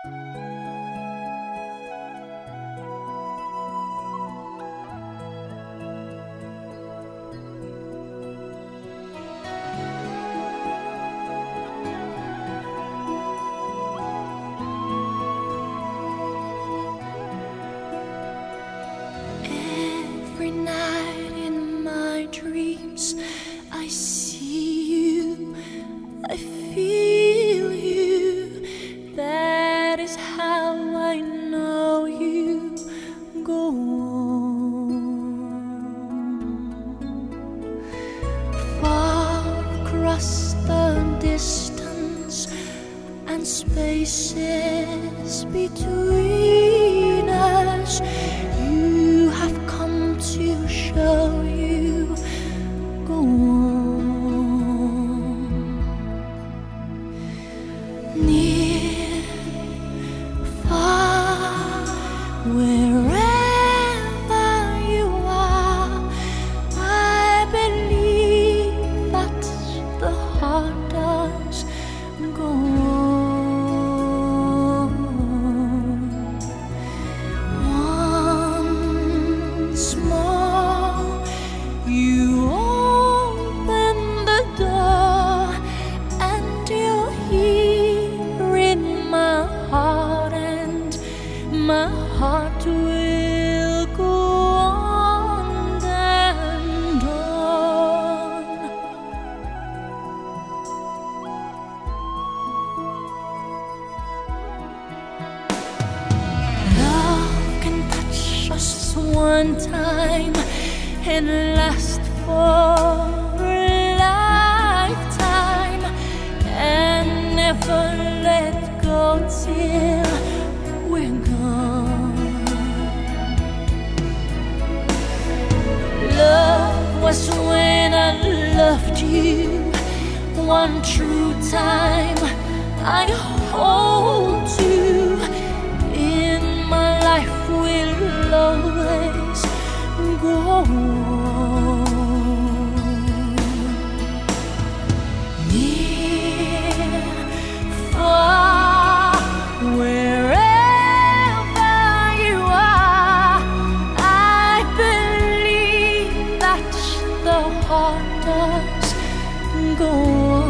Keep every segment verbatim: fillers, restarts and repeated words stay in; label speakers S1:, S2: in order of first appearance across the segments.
S1: Every night in my dreams, I see you, I feel you. That is how I know you. Go on. Far across the distance and spaces between us, you have come to show you. Go on. Near, far, wherever you are, I believe that the heart does. Go on. Once more, you open the door, and you're here in my heart, and my heart will go on and on. Love can touch us one time and last for a lifetime, and never let go till we're gone. Love was when I loved you one true time. I hold you in my life, will always go on. Near, far, wherever you are, I believe that the heart does go on.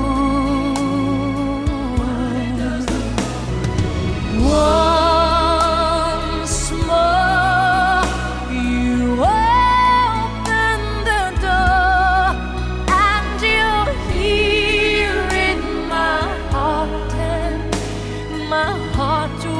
S1: Once more, you open the door, and you're here in my heart, and my heart